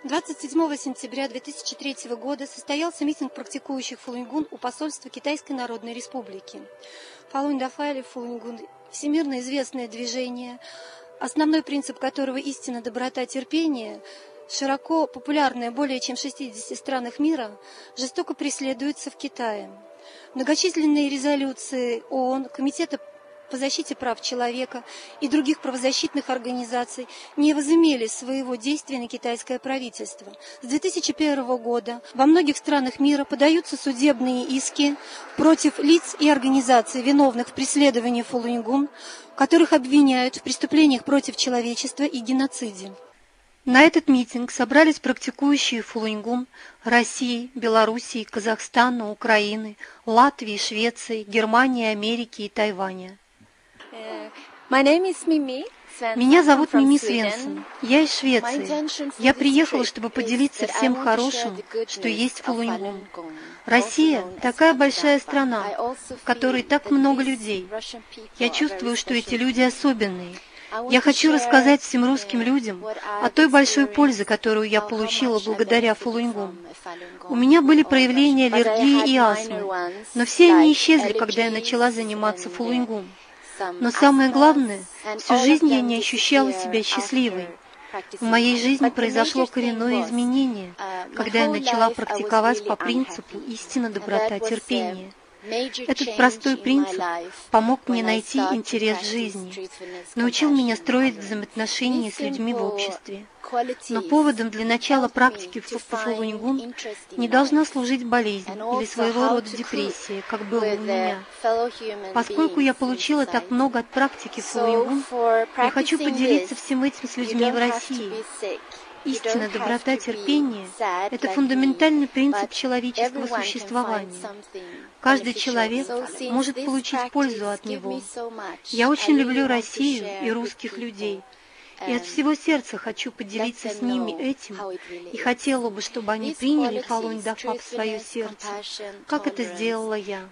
27 сентября 2003 года состоялся митинг практикующих фалунгун у посольства Китайской Народной Республики. Фалунь Дафа или фалунгун – всемирно известное движение, основной принцип которого истина, доброта, терпение, широко популярное более чем в 60 странах мира, жестоко преследуется в Китае. Многочисленные резолюции ООН, Комитета по защите прав человека и других правозащитных организаций не возымели своего действия на китайское правительство. С 2001 года во многих странах мира подаются судебные иски против лиц и организаций, виновных в преследовании фалунгун, которых обвиняют в преступлениях против человечества и геноциде. На этот митинг собрались практикующие фалунгун России, Белоруссии, Казахстана, Украины, Латвии, Швеции, Германии, Америки и Тайваня. Меня зовут Мими Свенсон. Я из Швеции. Я приехала, чтобы поделиться всем хорошим, что есть в фалунгун. Россия – такая большая страна, в которой так много людей. Я чувствую, что эти люди особенные. Я хочу рассказать всем русским людям о той большой пользе, которую я получила благодаря фалунгун. У меня были проявления аллергии и астмы, но все они исчезли, когда я начала заниматься фалунгун. Но самое главное, всю жизнь я не ощущала себя счастливой. В моей жизни произошло коренное изменение, когда я начала практиковать по принципу истина, доброта, терпение. Этот простой принцип помог мне найти интерес в жизни, научил меня строить взаимоотношения с людьми в обществе. Но поводом для начала практики по фалунгун не должна служить болезнь или своего рода депрессия, как было у меня. Поскольку я получила так много от практики фалунгун, я хочу поделиться всем этим с людьми в России. Истина, доброта, терпение – это фундаментальный принцип человеческого существования. Каждый человек может получить пользу от него. Я очень люблю Россию и русских людей. И от всего сердца хочу поделиться с ними этим, и хотела бы, чтобы они приняли Фалунь Дафа в свое сердце, как это сделала я.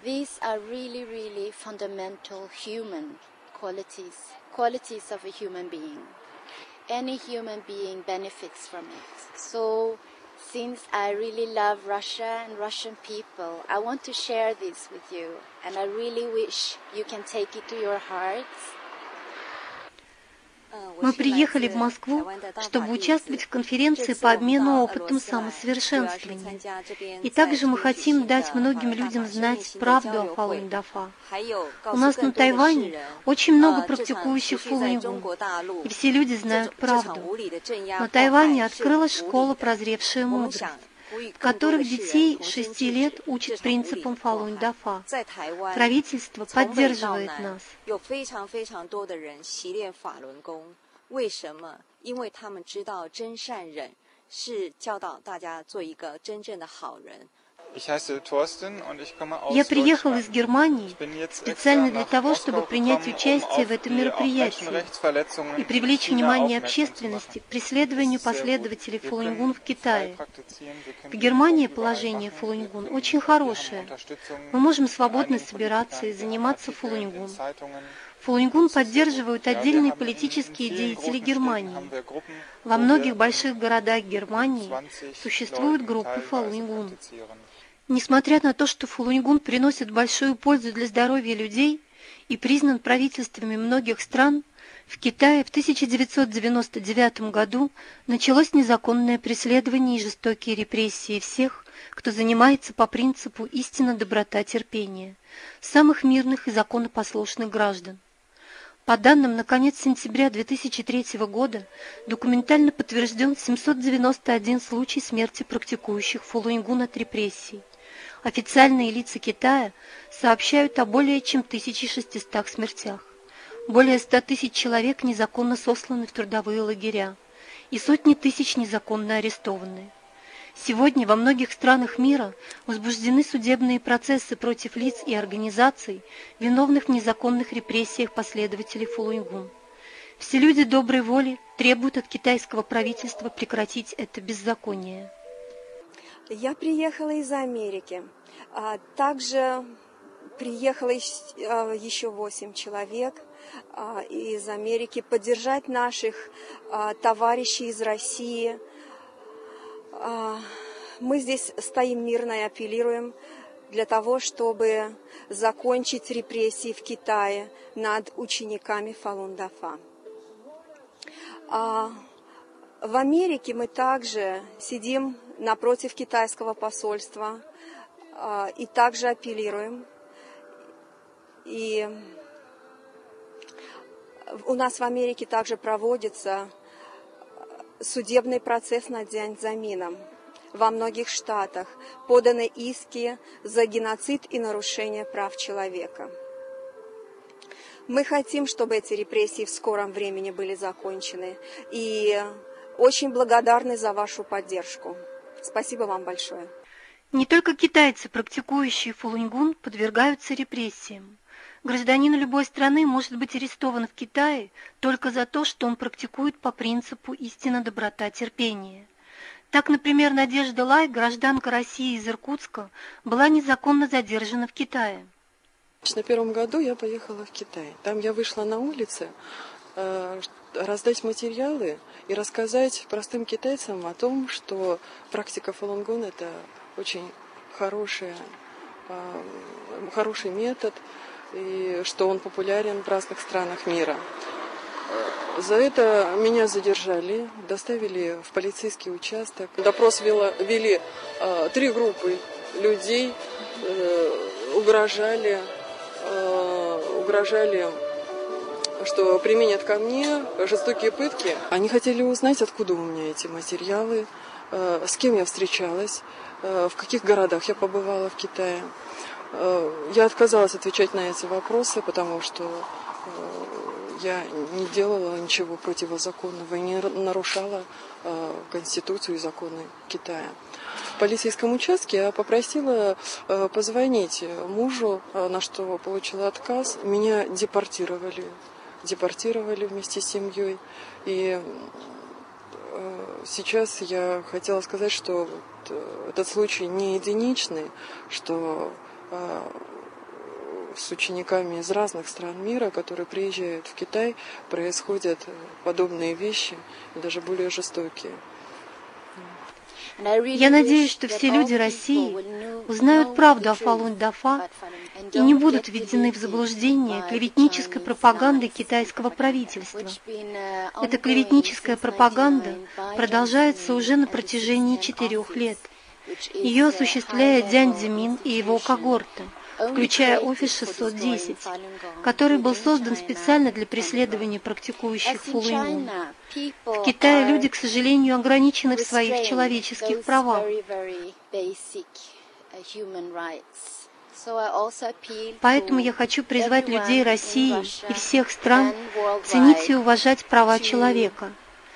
Any human being benefits from it. So, since I really love Russia and Russian people, I want to share this with you, and I really wish you can take it to your hearts. Мы приехали в Москву, чтобы участвовать в конференции по обмену опытом самосовершенствования. И также мы хотим дать многим людям знать правду о Фалунь Дафа. У нас на Тайване очень много практикующих фалунгун, и все люди знают правду. На Тайване открылась школа «Прозревшая мудрость», в которых детей 6 лет учат принципам Фалунь Дафа. Правительство поддерживает нас. 为什么？因为他们知道真善忍是教导大家做一个真正的好人。 Я приехал из Германии специально для того, чтобы принять участие в этом мероприятии и привлечь внимание общественности к преследованию последователей фалунгун в Китае. В Германии положение фалунгун очень хорошее. Мы можем свободно собираться и заниматься фалунгун. Фалунгун поддерживают отдельные политические деятели Германии. Во многих больших городах Германии существуют группы фалунгун. Несмотря на то, что фалунгун приносит большую пользу для здоровья людей и признан правительствами многих стран, в Китае в 1999 году началось незаконное преследование и жестокие репрессии всех, кто занимается по принципу истина, доброта, терпение, самых мирных и законопослушных граждан. По данным на конец сентября 2003 года документально подтвержден 791 случай смерти практикующих фалунгун от репрессий. Официальные лица Китая сообщают о более чем 1600 смертях. Более 100 тысяч человек незаконно сосланы в трудовые лагеря и сотни тысяч незаконно арестованы. Сегодня во многих странах мира возбуждены судебные процессы против лиц и организаций, виновных в незаконных репрессиях последователей фалунгун. Все люди доброй воли требуют от китайского правительства прекратить это беззаконие. Я приехала из Америки. Также приехало еще 8 человек из Америки поддержать наших товарищей из России. Мы здесь стоим мирно и апеллируем для того, чтобы закончить репрессии в Китае над учениками Фалун-Дафа. В Америке мы также сидим напротив китайского посольства и также апеллируем. И у нас в Америке также проводится судебный процесс над Дзянь Цзямином. Во многих штатах поданы иски за геноцид и нарушение прав человека. Мы хотим, чтобы эти репрессии в скором времени были закончены. И очень благодарны за вашу поддержку. Спасибо вам большое. Не только китайцы, практикующие фулуньгун, подвергаются репрессиям. Гражданин любой страны может быть арестован в Китае только за то, что он практикует по принципу истина, доброта, терпение. Так, например, Надежда Лай, гражданка России из Иркутска, была незаконно задержана в Китае. На первом году я поехала в Китай. Там я вышла на улицы раздать материалы и рассказать простым китайцам о том, что практика фалунгун – это очень хороший метод, и что он популярен в разных странах мира. За это меня задержали, доставили в полицейский участок. Допрос вели 3 группы людей, угрожали, что применят ко мне жестокие пытки. Они хотели узнать, откуда у меня эти материалы, с кем я встречалась, в каких городах я побывала в Китае. Я отказалась отвечать на эти вопросы, потому что я не делала ничего противозаконного и не нарушала Конституцию и законы Китая. В полицейском участке я попросила позвонить мужу, на что получила отказ. Меня депортировали вместе с семьей. И сейчас я хотела сказать, что этот случай не единичный, что с учениками из разных стран мира, которые приезжают в Китай, происходят подобные вещи, даже более жестокие. Я надеюсь, что все люди России узнают правду о Фалун-Дафа и не будут введены в заблуждение клеветнической пропагандой китайского правительства. Эта клеветническая пропаганда продолжается уже на протяжении 4 лет. Ее осуществляет Дзянь Цзямин и его когорта, включая офис 610, который был создан специально для преследования практикующих фулуньгун. В Китае люди, к сожалению, ограничены в своих человеческих правах. Поэтому я хочу призвать людей России и всех стран ценить и уважать права человека.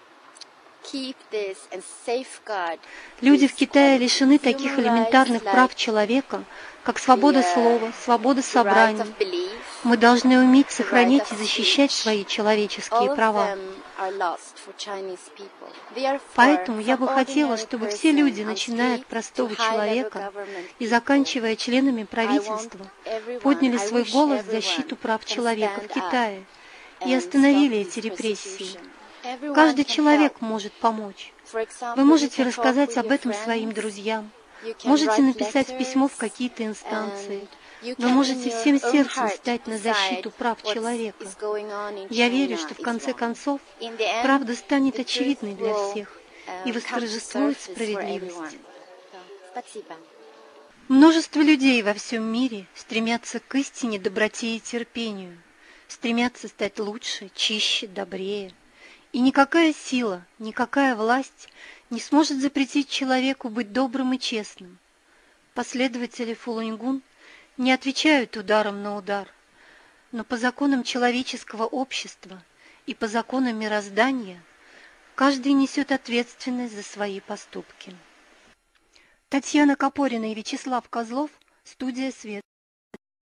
Люди в Китае лишены таких элементарных прав человека, как свобода слова, свобода собраний. Мы должны уметь сохранять и защищать свои человеческие права. Поэтому я бы хотела, чтобы все люди, начиная от простого человека и заканчивая членами правительства, подняли свой голос в защиту прав человека в Китае и остановили эти репрессии. Каждый человек может помочь. Вы можете рассказать об этом своим друзьям. Можете написать письмо в какие-то инстанции. Вы можете всем сердцем стать на защиту прав человека. Я верю, что в конце концов правда станет очевидной для всех и восторжествует справедливость. Множество людей во всем мире стремятся к истине, доброте и терпению, стремятся стать лучше, чище, добрее. И никакая сила, никакая власть не сможет запретить человеку быть добрым и честным. Последователи фулуньгун не отвечают ударом на удар, но по законам человеческого общества и по законам мироздания каждый несет ответственность за свои поступки. Татьяна Копорина и Вячеслав Козлов, студия «Свет».